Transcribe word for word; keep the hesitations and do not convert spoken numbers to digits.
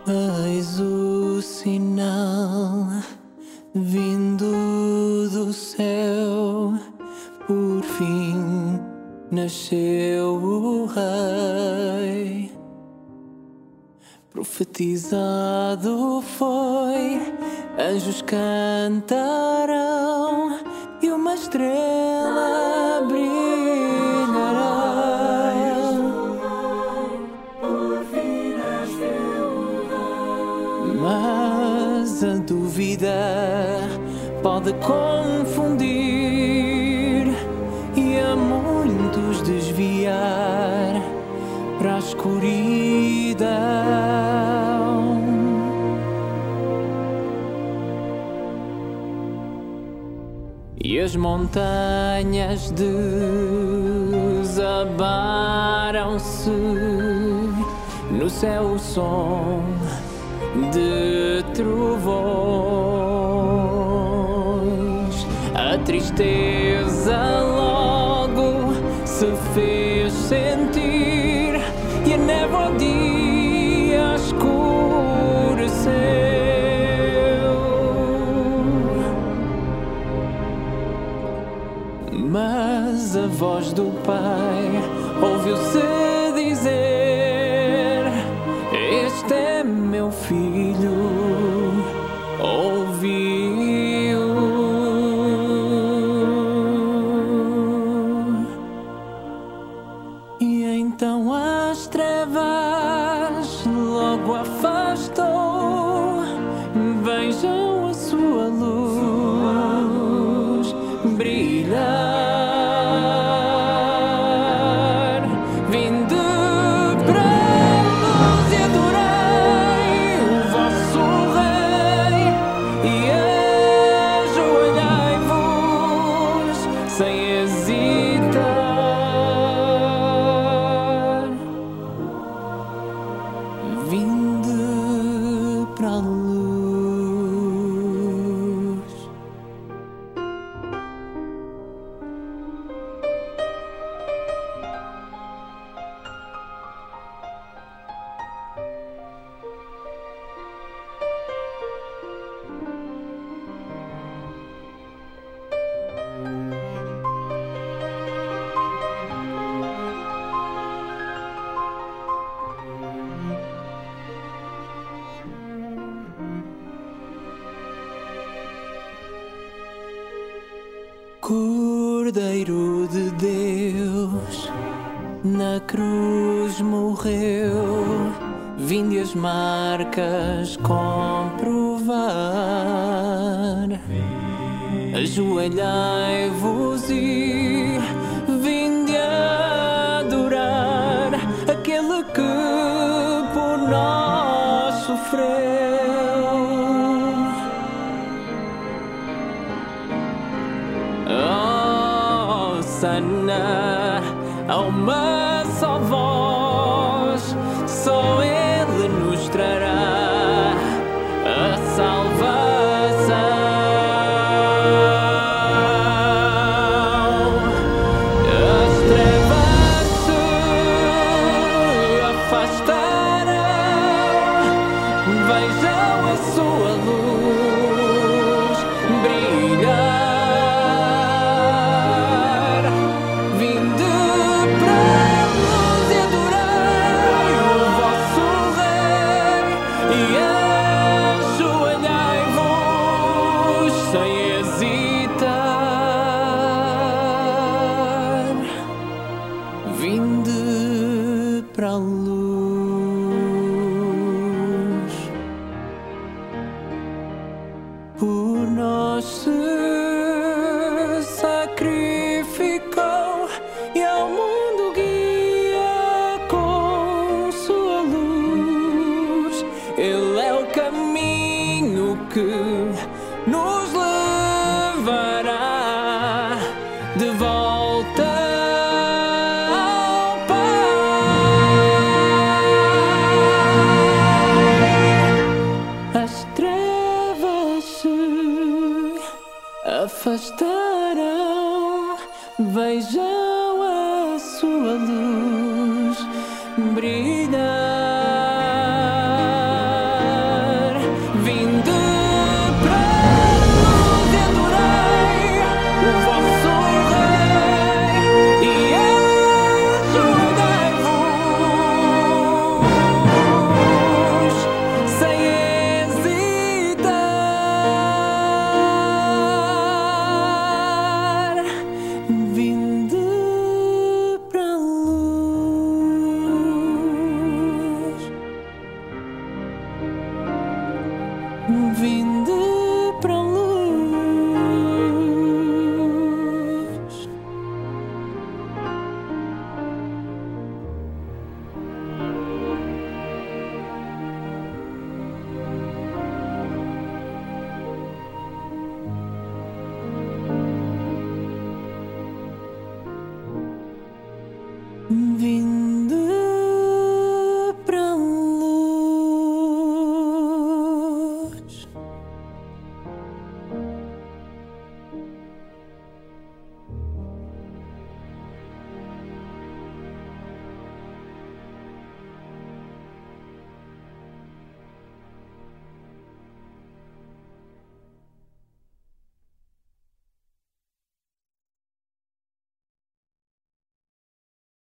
Eis o sinal vindo do céu, por fim nasceu o Rei. Profetizado foi, anjos cantarão e uma estrela brilhará. Mas a dúvida pode confundir e a muitos desviar para a escuridão. E as montanhas desabaram-se, no céu o som de trovões. A tristeza logo se fez sentir e a névoa ao dia escureceu. Mas a voz do Pai ouviu-se dizer: este é meu filho, ouvi-o. E então as trevas logo afastou, vejam a sua luz brilhar. Sem hesitar, vinde para a luz. Cordeiro de Deus, na cruz morreu, vinde as marcas comprovar. Ajoelhai-vos e vinde adorar aquele que por nós sofreu. Sana a uma só voz, só Ele nos trará a salvação. As trevas se afastarão, vejam a sua luz brilhar. Sem hesitar, vinde para a luz. Por nós se sacrificou e ao mundo guia com sua luz. Ele é o caminho que nos levará de volta ao Pai. As trevas se afastarão, veja